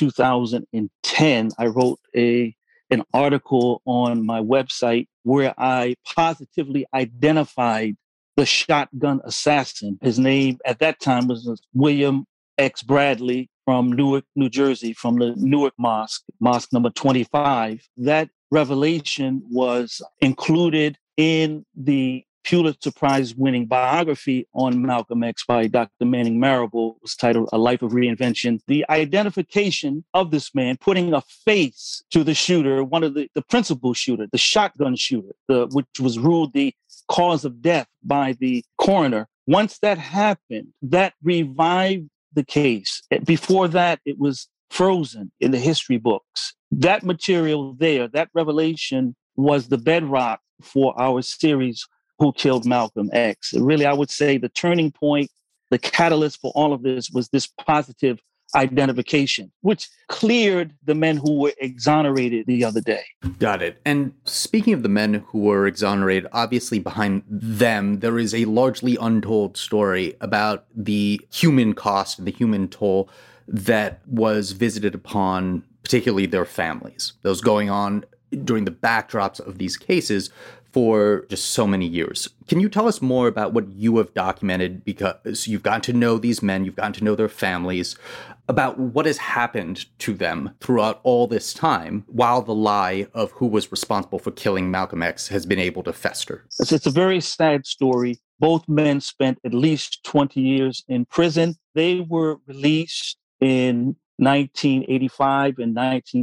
2010. I wrote an article on my website where I positively identified the shotgun assassin. His name at that time was William X. Bradley from Newark, New Jersey, from the Newark Mosque, Mosque number 25. That revelation was included in the Pulitzer Prize winning biography on Malcolm X by Dr. Manning Marable. It was titled A Life of Reinvention. The identification of this man, putting a face to the shooter, one of the principal shooter, the shotgun shooter, which was ruled the cause of death by the coroner. Once that happened, that revived the case. Before that, it was frozen in the history books. That material there, that revelation, was the bedrock for our series, Who Killed Malcolm X. Really, I would say the turning point, the catalyst for all of this was this positive identification, which cleared the men who were exonerated the other day. Got it. And speaking of the men who were exonerated, obviously behind them, there is a largely untold story about the human cost and the human toll that was visited upon particularly their families. That was going on during the backdrops of these cases for just so many years. Can you tell us more about what you have documented, because you've gotten to know these men, you've gotten to know their families, about what has happened to them throughout all this time while the lie of who was responsible for killing Malcolm X has been able to fester? It's a very sad story. Both men spent at least 20 years in prison. They were released in 1985 and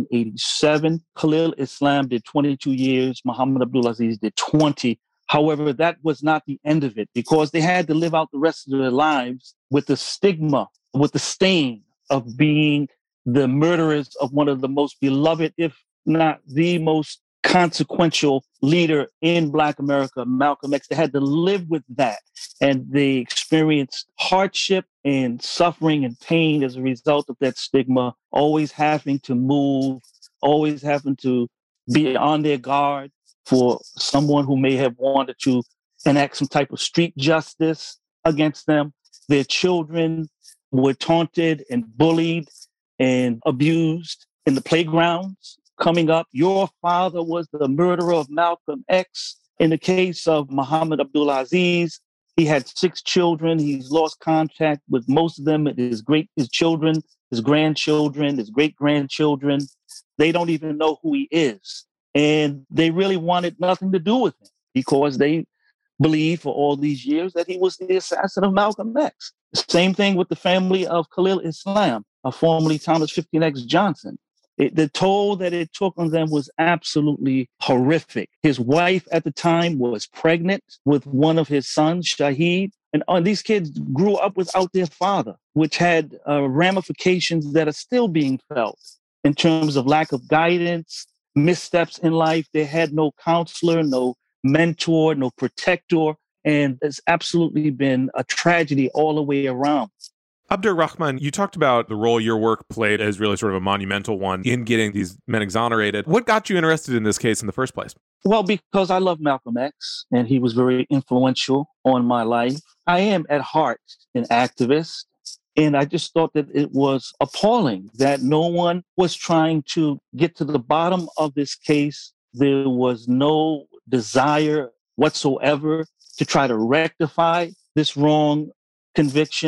1987. Khalil Islam did 22 years. Muhammad Abdulaziz did 20. However, that was not the end of it, because they had to live out the rest of their lives with the stigma, with the stain of being the murderers of one of the most beloved, if not the most consequential leader in Black America, Malcolm X. They had to live with that, and they experienced hardship and suffering and pain as a result of that stigma, always having to move, always having to be on their guard for someone who may have wanted to enact some type of street justice against them. Their children were taunted and bullied and abused in the playgrounds. Coming up, your father was the murderer of Malcolm X. In the case of Muhammad Abdulaziz, he had 6 children. He's lost contact with most of them, his children, his grandchildren, his great-grandchildren. They don't even know who he is. And they really wanted nothing to do with him, because they believed for all these years that he was the assassin of Malcolm X. Same thing with the family of Khalil Islam, formerly Thomas 15X Johnson. The toll that it took on them was absolutely horrific. His wife at the time was pregnant with one of his sons, Shahid, and these kids grew up without their father, which had ramifications that are still being felt in terms of lack of guidance, missteps in life. They had no counselor, no mentor, no protector, and it's absolutely been a tragedy all the way around. Abdur-Rahman, you talked about the role your work played as really sort of a monumental one in getting these men exonerated. What got you interested in this case in the first place? Well, because I love Malcolm X, and he was very influential on my life. I am at heart an activist, and I just thought that it was appalling that no one was trying to get to the bottom of this case. There was no desire whatsoever to try to rectify this wrong conviction.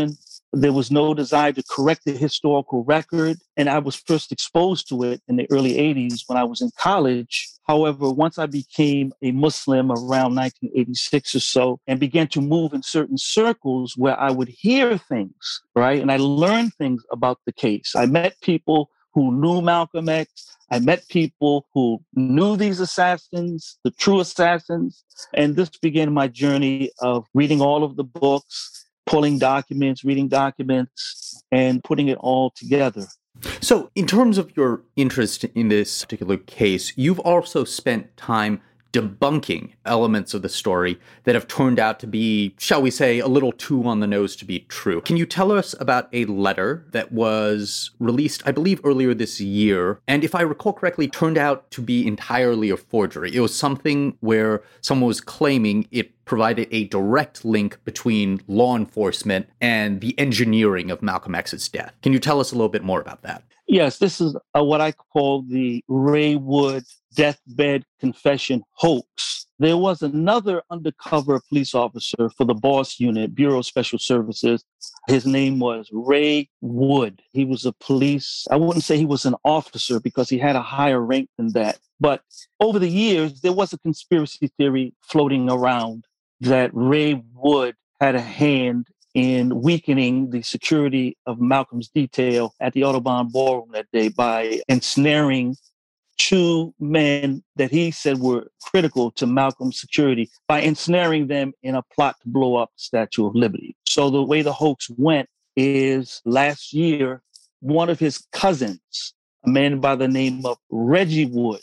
There was no desire to correct the historical record. And I was first exposed to it in the early 80s when I was in college. However, once I became a Muslim around 1986 or so and began to move in certain circles where I would hear things, right? And I learned things about the case. I met people who knew Malcolm X. I met people who knew these assassins, the true assassins. And this began my journey of reading all of the books, pulling documents, reading documents, and putting it all together. So in terms of your interest in this particular case, you've also spent time debunking elements of the story that have turned out to be, shall we say, a little too on the nose to be true. Can you tell us about a letter that was released, I believe, earlier this year, and if I recall correctly, turned out to be entirely a forgery? It was something where someone was claiming it provided a direct link between law enforcement and the engineering of Malcolm X's death. Can you tell us a little bit more about that? Yes, this is what I call the Ray Wood deathbed confession hoax. There was another undercover police officer for the Boss Unit, Bureau of Special Services. His name was Ray Wood. He was a police, I wouldn't say he was an officer because he had a higher rank than that. But over the years, there was a conspiracy theory floating around that Ray Wood had a hand in weakening the security of Malcolm's detail at the Audubon Ballroom that day by ensnaring two men that he said were critical to Malcolm's security, by ensnaring them in a plot to blow up the Statue of Liberty. So the way the hoax went is last year, one of his cousins, a man by the name of Reggie Wood,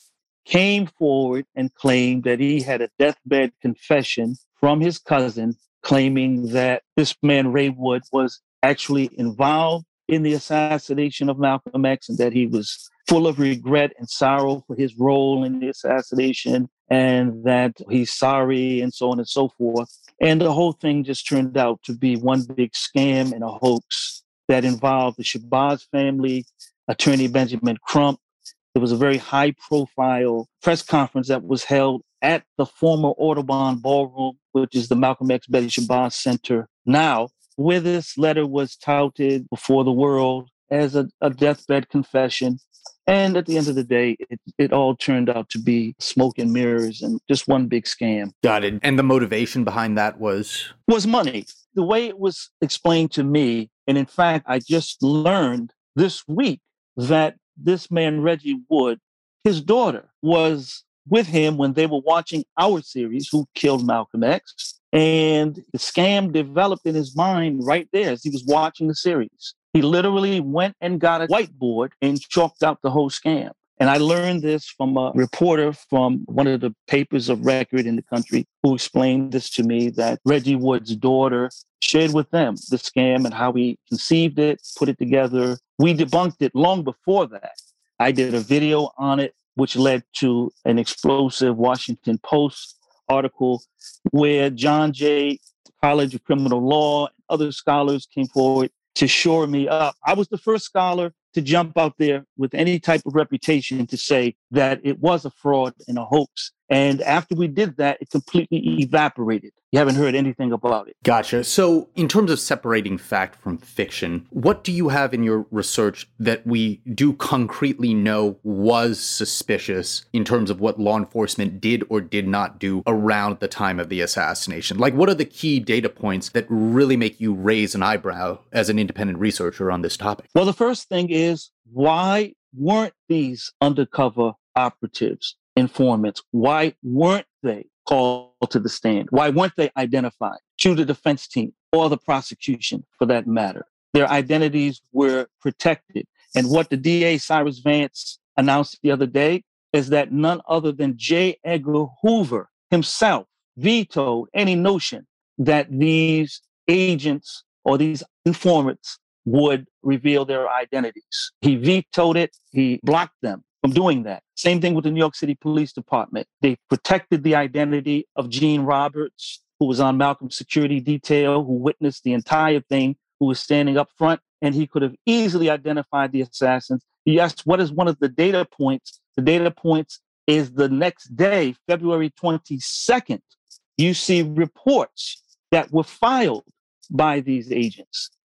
came forward and claimed that he had a deathbed confession from his cousin claiming that this man, Ray Wood, was actually involved in the assassination of Malcolm X and that he was full of regret and sorrow for his role in the assassination and that he's sorry and so on and so forth. And the whole thing just turned out to be one big scam and a hoax that involved the Shabazz family, attorney Benjamin Crump. There was a very high-profile press conference that was held at the former Audubon Ballroom, which is the Malcolm X Betty Shabazz Center now, where this letter was touted before the world as a deathbed confession. And at the end of the day, it all turned out to be smoke and mirrors and just one big scam. Got it. And the motivation behind that was money. The way it was explained to me, and in fact, I just learned this week that this man, Reggie Wood, his daughter was with him when they were watching our series, Who Killed Malcolm X. And the scam developed in his mind right there as he was watching the series. He literally went and got a whiteboard and chalked out the whole scam. And I learned this from a reporter from one of the papers of record in the country who explained this to me, that Reggie Wood's daughter shared with them the scam and how he conceived it, put it together. We debunked it long before that. I did a video on it, which led to an explosive Washington Post article where John Jay, College of Criminal Law, and other scholars came forward to shore me up. I was the first scholar to jump out there with any type of reputation to say that it was a fraud and a hoax. And after we did that, it completely evaporated. You haven't heard anything about it. Gotcha. So in terms of separating fact from fiction, what do you have in your research that we do concretely know was suspicious in terms of what law enforcement did or did not do around the time of the assassination? Like, what are the key data points that really make you raise an eyebrow as an independent researcher on this topic? Well, the first thing is, why weren't these undercover operatives informants? Why weren't they called to the stand? Why weren't they identified to the defense team or the prosecution for that matter? Their identities were protected. And what the DA Cyrus Vance announced the other day is that none other than J. Edgar Hoover himself vetoed any notion that these agents or these informants would reveal their identities. He vetoed it. He blocked them from doing that. Same thing with the New York City Police Department. They protected the identity of Gene Roberts, who was on Malcolm's security detail, who witnessed the entire thing, who was standing up front, and he could have easily identified the assassins. He asked, what is one of the data points? The data points is the next day, February 22nd, you see reports that were filed by these agents.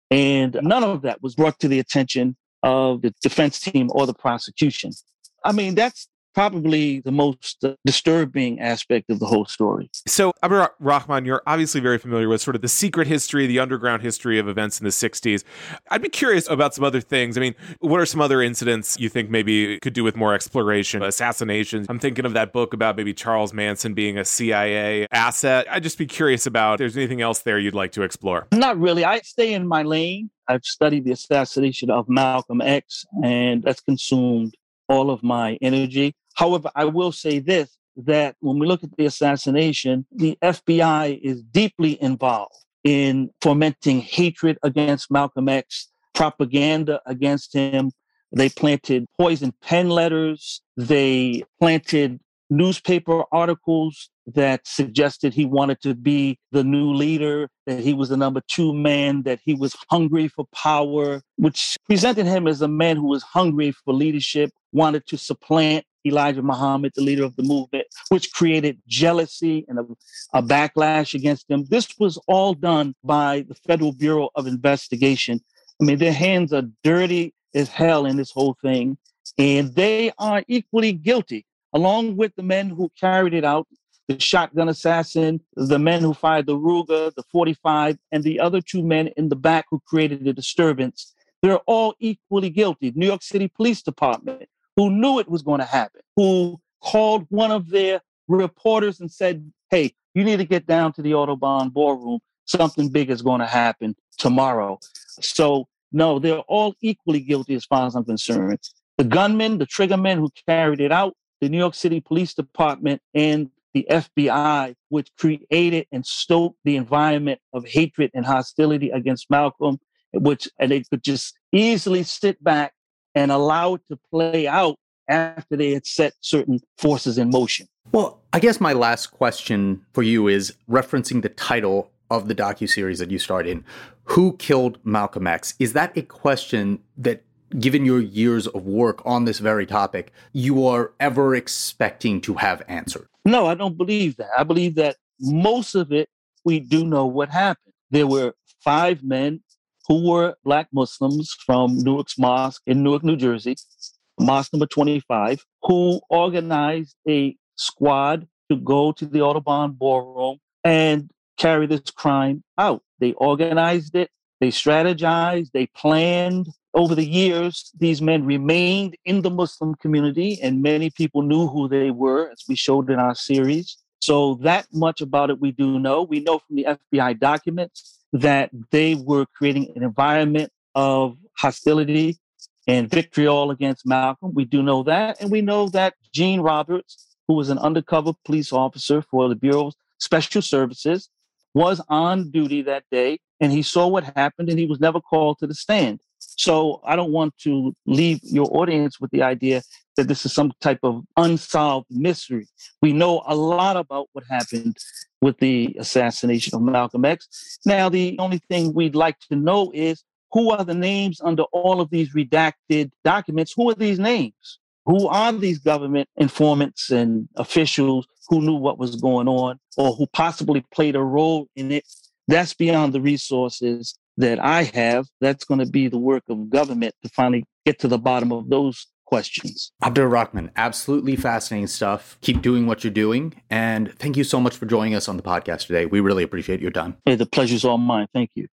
And none of that was brought to the attention of the defense team or the prosecution. I mean, that's probably the most disturbing aspect of the whole story. So, Abdur Rahman, you're obviously very familiar with sort of the secret history, the underground history of events in the 60s. I'd be curious about some other things. I mean, what are some other incidents you think maybe could do with more exploration? Assassinations. I'm thinking of that book about maybe Charles Manson being a CIA asset. I'd just be curious about if there's anything else there you'd like to explore. Not really. I stay in my lane. I've studied the assassination of Malcolm X, and that's consumed all of my energy. However, I will say this, that when we look at the assassination, the FBI is deeply involved in fomenting hatred against Malcolm X, propaganda against him. They planted poison pen letters. They planted newspaper articles that suggested he wanted to be the new leader, that he was the number 2 man, that he was hungry for power, which presented him as a man who was hungry for leadership, wanted to supplant Elijah Muhammad, the leader of the movement, which created jealousy and a backlash against him. This was all done by the Federal Bureau of Investigation. I mean, their hands are dirty as hell in this whole thing, and they are equally guilty, along with the men who carried it out, the shotgun assassin, the men who fired the Ruger, the 45, and the other 2 men in the back who created the disturbance. They're all equally guilty. New York City Police Department, who knew it was going to happen, who called one of their reporters and said, hey, you need to get down to the Audubon Ballroom. Something big is going to happen tomorrow. So, no, they're all equally guilty as far as I'm concerned. The gunmen, the triggermen who carried it out, the New York City Police Department, and the FBI, which created and stoked the environment of hatred and hostility against Malcolm, and they could just easily sit back and allow it to play out after they had set certain forces in motion. Well, I guess my last question for you is referencing the title of the docuseries that you starred in, Who Killed Malcolm X? Is that a question that, given your years of work on this very topic, you are ever expecting to have answered? No, I don't believe that. I believe that most of it, we do know what happened. There were 5 men who were Black Muslims from Newark's Mosque in Newark, New Jersey, Mosque number 25, who organized a squad to go to the Audubon Ballroom and carry this crime out. They organized it, they strategized, they planned. Over the years, these men remained in the Muslim community, and many people knew who they were, as we showed in our series. So that much about it we do know. We know from the FBI documents that they were creating an environment of hostility and vitriol against Malcolm. We do know that. And we know that Gene Roberts, who was an undercover police officer for the Bureau of Special Services, was on duty that day, and he saw what happened, and he was never called to the stand. So I don't want to leave your audience with the idea that this is some type of unsolved mystery. We know a lot about what happened with the assassination of Malcolm X. Now, the only thing we'd like to know is, who are the names under all of these redacted documents? Who are these names? Who are these government informants and officials who knew what was going on or who possibly played a role in it? That's beyond the resources that I have. That's going to be the work of government to finally get to the bottom of those questions. Abdur Rahman, absolutely fascinating stuff. Keep doing what you're doing. And thank you so much for joining us on the podcast today. We really appreciate your time. Hey, the pleasure's all mine. Thank you.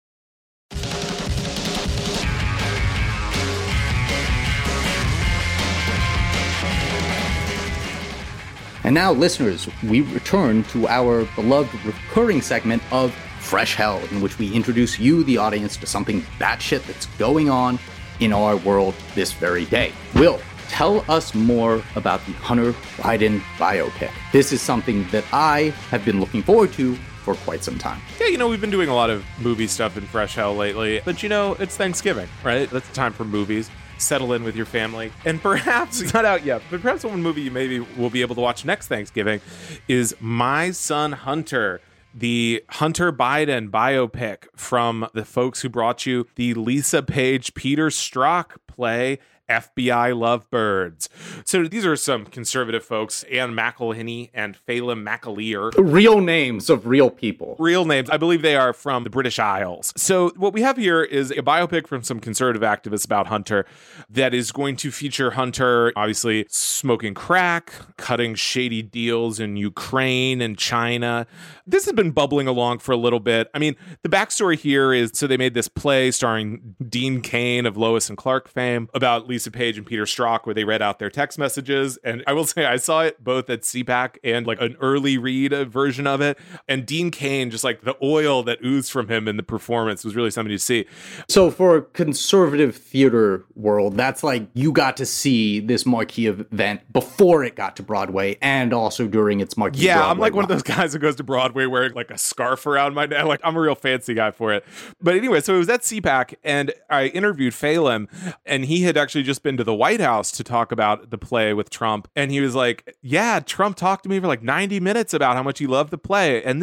And now, listeners, we return to our beloved recurring segment of Fresh Hell, in which we introduce you, the audience, to something batshit that's going on in our world this very day. Will, tell us more about the Hunter Biden biopic. This is something that I have been looking forward to for quite some time. Yeah, we've been doing a lot of movie stuff in Fresh Hell lately, but it's Thanksgiving, right? That's the time for movies. Settle in with your family. And perhaps, it's not out yet, but perhaps one movie you maybe will be able to watch next Thanksgiving is My Son Hunter, the Hunter Biden biopic from the folks who brought you the Lisa Page, Peter Strzok play, FBI lovebirds. So these are some conservative folks, Anne McElhinney and Phelim McAleer. Real names of real people. Real names. I believe they are from the British Isles. So what we have here is a biopic from some conservative activists about Hunter that is going to feature Hunter, obviously, smoking crack, cutting shady deals in Ukraine and China. This has been bubbling along for a little bit. I mean, the backstory here is, so they made this play starring Dean Cain of Lois and Clark fame about Lisa Page and Peter Strzok, where they read out their text messages. And I will say, I saw it both at CPAC and like an early read version of it. And Dean Cain, just like the oil that oozed from him in the performance was really something to see. So for conservative theater world, that's like you got to see this marquee event before it got to Broadway and also during its marquee Broadway I'm like run. one of those guys who goes to Broadway wearing like a scarf around my neck. Like I'm a real fancy guy for it. But anyway, so it was at CPAC and I interviewed Phelim, and he had actually just been to the White House to talk about the play with Trump. And he was like, yeah, Trump talked to me for like 90 minutes about how much he loved the play. And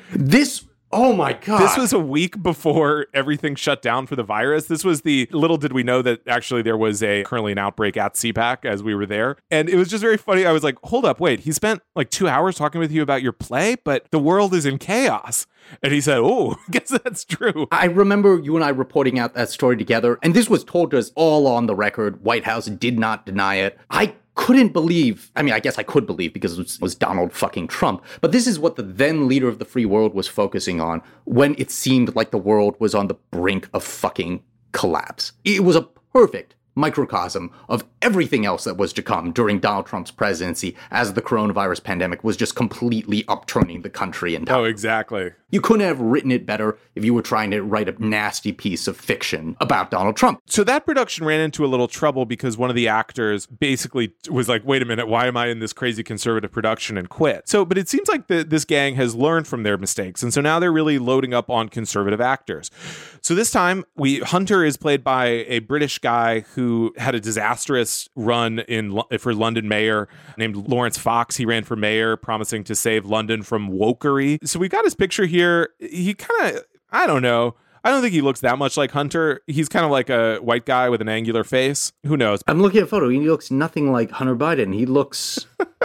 Oh my God. This was a week before everything shut down for the virus. This was little did we know that actually there was currently an outbreak at CPAC as we were there. And it was just very funny. I was like, hold up, wait, he spent like 2 hours talking with you about your play, but the world is in chaos. And he said, oh, I guess that's true. I remember you and I reporting out that story together, and this was told to us all on the record. White House did not deny it. I couldn't believe, I mean, I guess I could believe because it was Donald fucking Trump, but this is what the then leader of the free world was focusing on when it seemed like the world was on the brink of fucking collapse. It was a perfect microcosm of everything else that was to come during Donald Trump's presidency as the coronavirus pandemic was just completely upturning the country. Oh, exactly. You couldn't have written it better if you were trying to write a nasty piece of fiction about Donald Trump. So that production ran into a little trouble because one of the actors basically was like, wait a minute, why am I in this crazy conservative production, and quit. So, but it seems like this gang has learned from their mistakes. And so now they're really loading up on conservative actors. So this time Hunter is played by a British guy who had a disastrous run for London mayor named Lawrence Fox. He ran for mayor promising to save London from wokery. So we got his picture here. He kind of, I don't know. I don't think he looks that much like Hunter. He's kind of like a white guy with an angular face. Who knows? I'm looking at a photo. He looks nothing like Hunter Biden. He looks...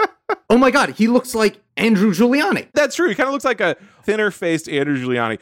Oh my God, he looks like Andrew Giuliani. That's true. He kind of looks like a thinner-faced Andrew Giuliani.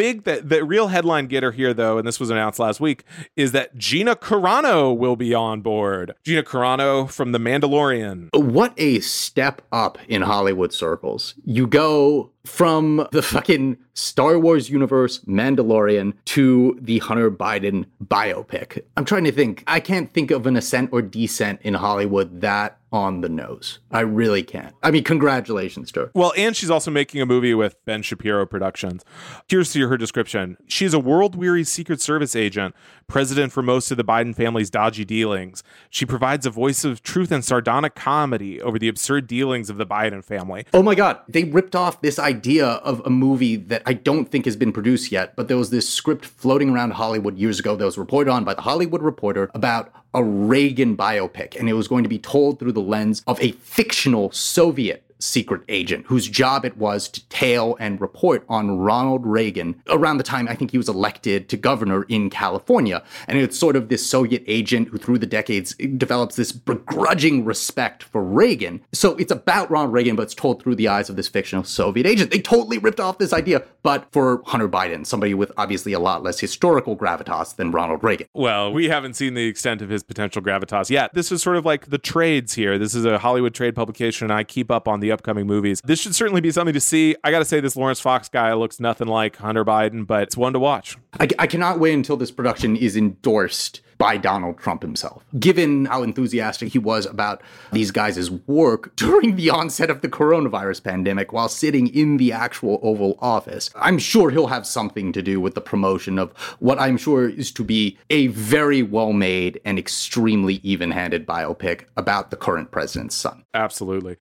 The real headline getter here, though, and this was announced last week, is that Gina Carano will be on board. Gina Carano from The Mandalorian. What a step up in Hollywood circles. You go from the fucking Star Wars universe Mandalorian to the Hunter Biden biopic. I'm trying to think. I can't think of an ascent or descent in Hollywood that on the nose. I really can't. I mean, congratulations to her. Well, and she's also making a movie with Ben Shapiro Productions. Here's her description. She's a world-weary Secret Service agent, president for most of the Biden family's dodgy dealings. She provides a voice of truth and sardonic comedy over the absurd dealings of the Biden family. Oh my God. They ripped off this idea of a movie that I don't think has been produced yet, but there was this script floating around Hollywood years ago that was reported on by the Hollywood Reporter about a Reagan biopic, and it was going to be told through the lens of a fictional Soviet secret agent whose job it was to tail and report on Ronald Reagan around the time I think he was elected to governor in California. And it's sort of this Soviet agent who through the decades develops this begrudging respect for Reagan. So it's about Ronald Reagan, but it's told through the eyes of this fictional Soviet agent. They totally ripped off this idea, but for Hunter Biden, somebody with obviously a lot less historical gravitas than Ronald Reagan. Well, we haven't seen the extent of his potential gravitas yet. This is sort of like the trades here. This is a Hollywood trade publication, and I keep up on the upcoming movies. This should certainly be something to see. I gotta say, this Lawrence Fox guy looks nothing like Hunter Biden, but it's one to watch. I cannot wait until this production is endorsed by Donald Trump himself. Given how enthusiastic he was about these guys' work during the onset of the coronavirus pandemic while sitting in the actual Oval Office, I'm sure he'll have something to do with the promotion of what I'm sure is to be a very well-made and extremely even-handed biopic about the current president's son. Absolutely.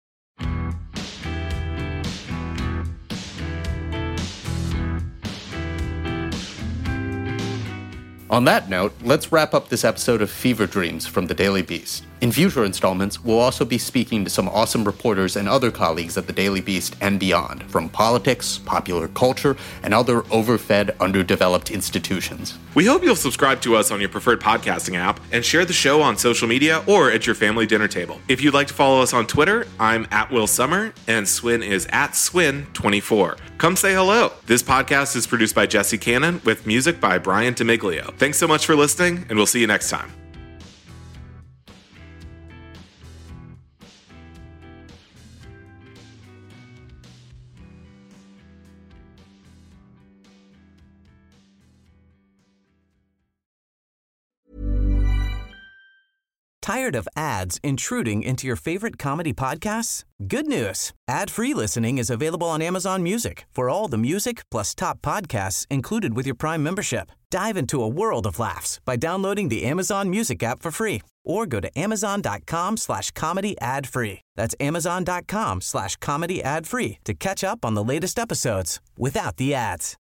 On that note, let's wrap up this episode of Fever Dreams from the Daily Beast. In future installments, we'll also be speaking to some awesome reporters and other colleagues at the Daily Beast and beyond, from politics, popular culture, and other overfed, underdeveloped institutions. We hope you'll subscribe to us on your preferred podcasting app and share the show on social media or at your family dinner table. If you'd like to follow us on Twitter, I'm @WillSummer and Swin is @Swin24. Come say hello. This podcast is produced by Jesse Cannon with music by Brian DeMiglio. Thanks so much for listening, and we'll see you next time. Tired of ads intruding into your favorite comedy podcasts? Good news. Ad-free listening is available on Amazon Music for all the music plus top podcasts included with your Prime membership. Dive into a world of laughs by downloading the Amazon Music app for free or go to amazon.com/comedy ad-free. That's amazon.com/comedy ad-free to catch up on the latest episodes without the ads.